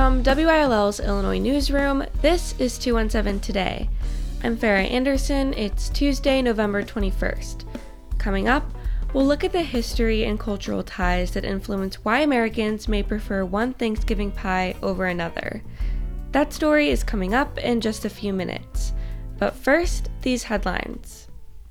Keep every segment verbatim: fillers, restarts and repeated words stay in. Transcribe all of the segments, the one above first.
From W I L L's Illinois Newsroom, this is two one seven Today. I'm Farah Anderson. It's Tuesday, November twenty-first. Coming up, we'll look at the history and cultural ties that influence why Americans may prefer one Thanksgiving pie over another. That story is coming up in just a few minutes. But first, these headlines.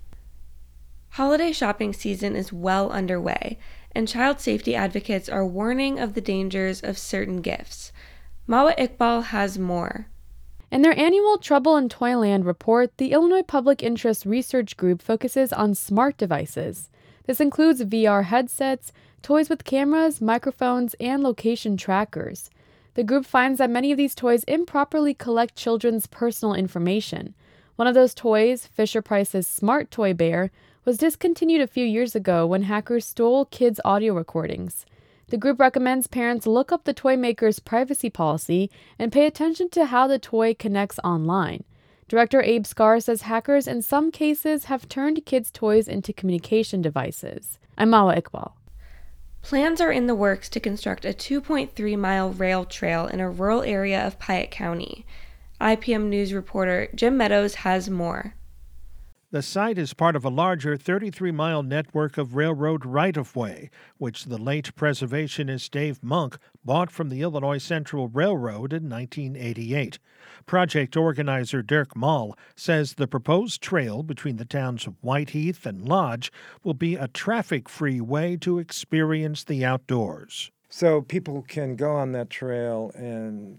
Holiday shopping season is well underway, and child safety advocates are warning of the dangers of certain gifts. Mawa Iqbal has more. In their annual Trouble in Toyland report, the Illinois Public Interest Research Group focuses on smart devices. This includes V R headsets, toys with cameras, microphones, and location trackers. The group finds that many of these toys improperly collect children's personal information. One of those toys, Fisher-Price's Smart Toy Bear, was discontinued a few years ago when hackers stole kids' audio recordings. The group recommends parents look up the toy maker's privacy policy and pay attention to how the toy connects online. Director Abe Scar says hackers in some cases have turned kids' toys into communication devices. I'm Mawa Iqbal. Plans are in the works to construct a two point three mile rail trail in a rural area of Piatt County. I P M News reporter Jim Meadows has more. The site is part of a larger thirty-three mile network of railroad right-of-way, which the late preservationist Dave Monk bought from the Illinois Central Railroad in nineteen eighty-eight. Project organizer Dirk Mall says the proposed trail between the towns of Whiteheath and Lodge will be a traffic-free way to experience the outdoors. So people can go on that trail and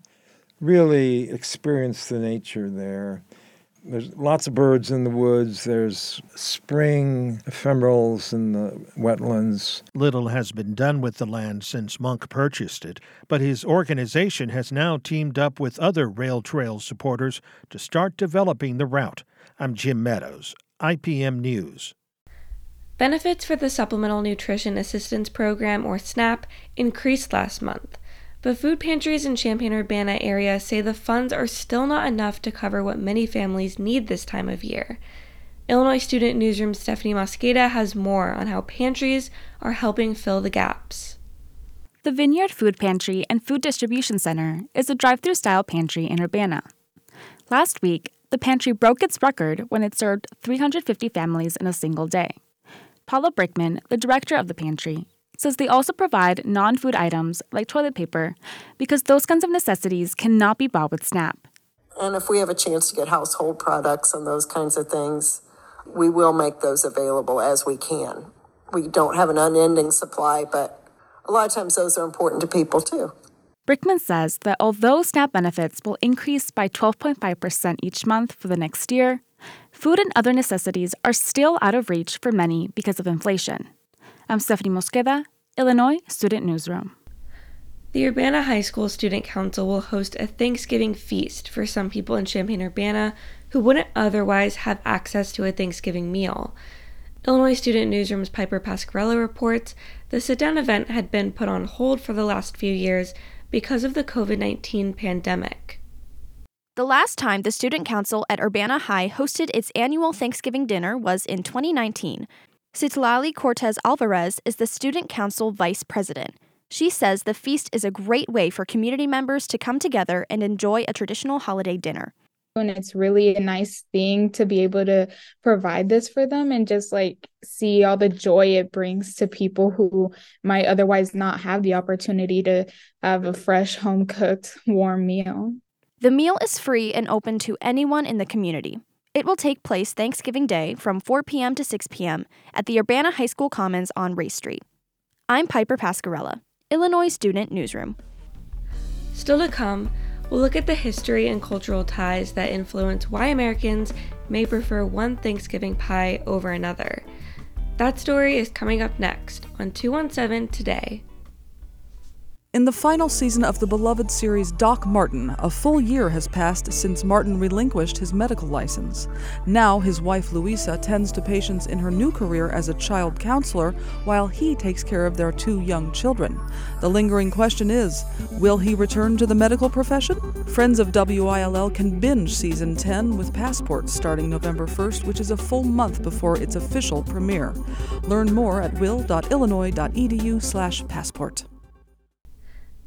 really experience the nature there. There's lots of birds in the woods. There's spring ephemerals in the wetlands. Little has been done with the land since Monk purchased it, but his organization has now teamed up with other rail trail supporters to start developing the route. I'm Jim Meadows, I P M News. Benefits for the Supplemental Nutrition Assistance Program, or SNAP, increased last month. But food pantries in Champaign-Urbana area say the funds are still not enough to cover what many families need this time of year. Illinois Student Newsroom's Stephanie Mosqueda has more on how pantries are helping fill the gaps. The Vineyard Food Pantry and Food Distribution Center is a drive-through style pantry in Urbana. Last week, the pantry broke its record when it served three hundred fifty families in a single day. Paula Brickman, the director of the pantry, says they also provide non-food items like toilet paper because those kinds of necessities cannot be bought with SNAP. And if we have a chance to get household products and those kinds of things, we will make those available as we can. We don't have an unending supply, but a lot of times those are important to people too. Brickman says that although SNAP benefits will increase by twelve point five percent each month for the next year, food and other necessities are still out of reach for many because of inflation. I'm Stephanie Mosqueda, Illinois Student Newsroom. The Urbana High School Student Council will host a Thanksgiving feast for some people in Champaign-Urbana who wouldn't otherwise have access to a Thanksgiving meal. Illinois Student Newsroom's Piper Pasquarella reports the sit-down event had been put on hold for the last few years because of the covid nineteen pandemic. The last time the Student Council at Urbana High hosted its annual Thanksgiving dinner was in twenty nineteen. Citlali Cortez Alvarez is the Student Council Vice President. She says the feast is a great way for community members to come together and enjoy a traditional holiday dinner. And it's really a nice thing to be able to provide this for them and just like see all the joy it brings to people who might otherwise not have the opportunity to have a fresh, home-cooked, warm meal. The meal is free and open to anyone in the community. It will take place Thanksgiving Day from four p.m. to six p.m. at the Urbana High School Commons on Race Street. I'm Piper Pasquarella, Illinois Student Newsroom. Still to come, we'll look at the history and cultural ties that influence why Americans may prefer one Thanksgiving pie over another. That story is coming up next on two one seven Today. In the final season of the beloved series Doc Martin, a full year has passed since Martin relinquished his medical license. Now his wife Louisa tends to patients in her new career as a child counselor while he takes care of their two young children. The lingering question is, will he return to the medical profession? Friends of W I L L can binge season ten with Passport starting November first, which is a full month before its official premiere. Learn more at will dot illinois dot e d u slash passport.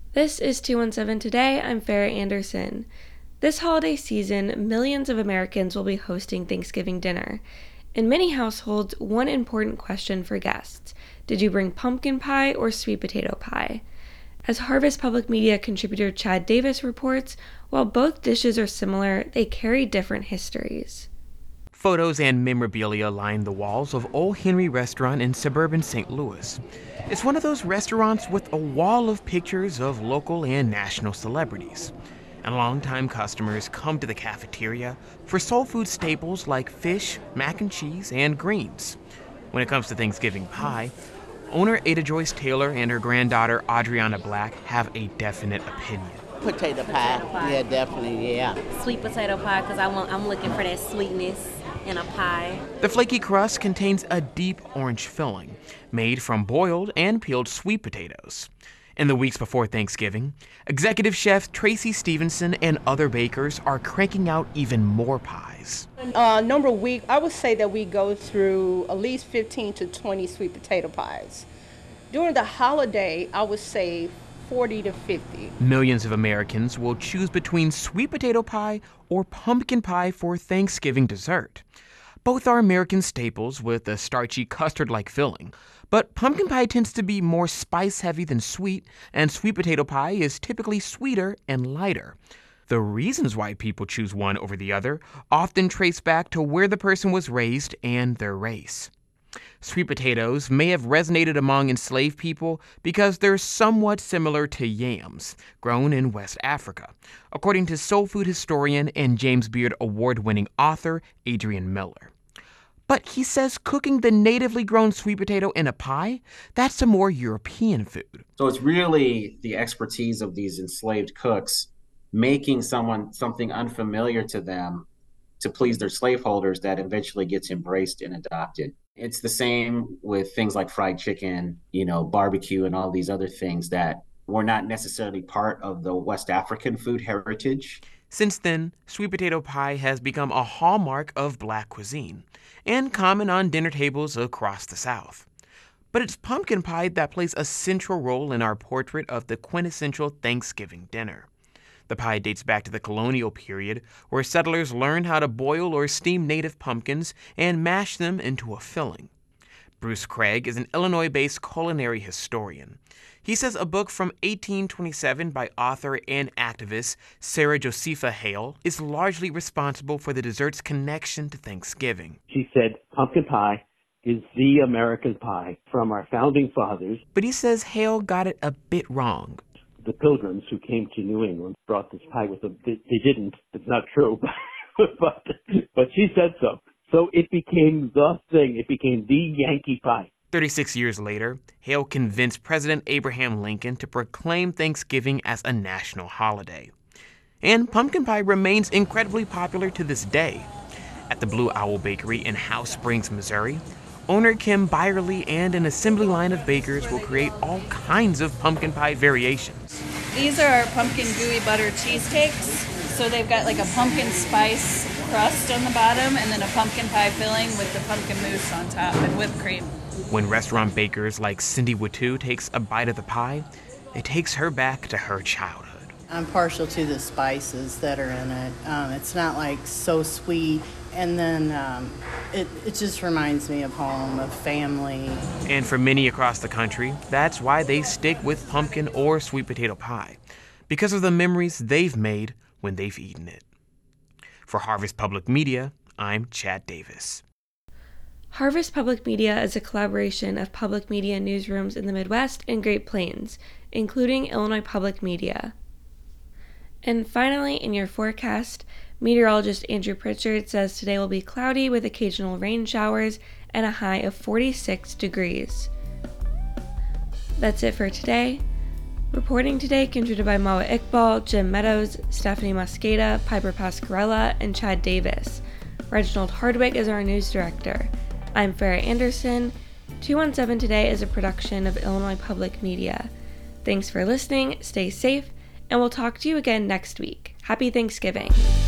This is two one seven Today. I'm Farrah Anderson. This holiday season, millions of Americans will be hosting Thanksgiving dinner. In many households, one important question for guests: did you bring pumpkin pie or sweet potato pie? As Harvest Public Media contributor Chad Davis reports, while both dishes are similar, they carry different histories. Photos and memorabilia line the walls of Old Henry Restaurant in suburban Saint Louis. It's one of those restaurants with a wall of pictures of local and national celebrities. And longtime customers come to the cafeteria for soul food staples like fish, mac and cheese, and greens. When it comes to Thanksgiving pie, owner Ada Joyce Taylor and her granddaughter Adriana Black have a definite opinion. Potato pie. Yeah, definitely, yeah. Sweet potato pie, because I want, I'm looking for that sweetness in a pie. The flaky crust contains a deep orange filling, made from boiled and peeled sweet potatoes. In the weeks before Thanksgiving, executive chef Tracy Stevenson and other bakers are cranking out even more pies. Uh, number of week, I would say that we go through at least fifteen to twenty sweet potato pies. During the holiday, I would say forty to fifty. Millions of Americans will choose between sweet potato pie or pumpkin pie for Thanksgiving dessert. Both are American staples with a starchy custard-like filling, but pumpkin pie tends to be more spice-heavy than sweet, and sweet potato pie is typically sweeter and lighter. The reasons why people choose one over the other often trace back to where the person was raised and their race. Sweet potatoes may have resonated among enslaved people because they're somewhat similar to yams, grown in West Africa, according to soul food historian and James Beard award-winning author Adrian Miller. But he says cooking the natively grown sweet potato in a pie, that's a more European food. So it's really the expertise of these enslaved cooks making someone something unfamiliar to them to please their slaveholders that eventually gets embraced and adopted. It's the same with things like fried chicken, you know, barbecue and all these other things that were not necessarily part of the West African food heritage. Since then, sweet potato pie has become a hallmark of Black cuisine and common on dinner tables across the South. But it's pumpkin pie that plays a central role in our portrait of the quintessential Thanksgiving dinner. The pie dates back to the colonial period, where settlers learned how to boil or steam native pumpkins and mash them into a filling. Bruce Craig is an Illinois-based culinary historian. He says a book from eighteen twenty-seven by author and activist Sarah Josepha Hale is largely responsible for the dessert's connection to Thanksgiving. She said, pumpkin pie is the American pie from our founding fathers. But he says Hale got it a bit wrong. The Pilgrims who came to New England brought this pie with them. They, they didn't. It's not true. but, but she said so. So it became the thing. It became the Yankee pie. thirty-six years later, Hale convinced President Abraham Lincoln to proclaim Thanksgiving as a national holiday. And pumpkin pie remains incredibly popular to this day. At the Blue Owl Bakery in House Springs, Missouri, owner Kim Byerly and an assembly line of bakers will create all kinds of pumpkin pie variations. These are our pumpkin gooey butter cheesecakes. So they've got like a pumpkin spice crust on the bottom and then a pumpkin pie filling with the pumpkin mousse on top and whipped cream. When restaurant bakers like Cindy Watu takes a bite of the pie, it takes her back to her childhood. I'm partial to the spices that are in it. Um, it's not like so sweet. And then um, it, it just reminds me of home, of family. And for many across the country, that's why they stick with pumpkin or sweet potato pie, because of the memories they've made when they've eaten it. For Harvest Public Media, I'm Chad Davis. Harvest Public Media is a collaboration of public media newsrooms in the Midwest and Great Plains, including Illinois Public Media. And finally, in your forecast, meteorologist Andrew Pritchard says today will be cloudy with occasional rain showers and a high of forty-six degrees. That's it for today. Reporting today contributed by Mawa Iqbal, Jim Meadows, Stephanie Mosqueda, Piper Pascarella, and Chad Davis. Reginald Hardwick is our news director. I'm Farrah Anderson. two one seven Today is a production of Illinois Public Media. Thanks for listening, stay safe, and we'll talk to you again next week. Happy Thanksgiving.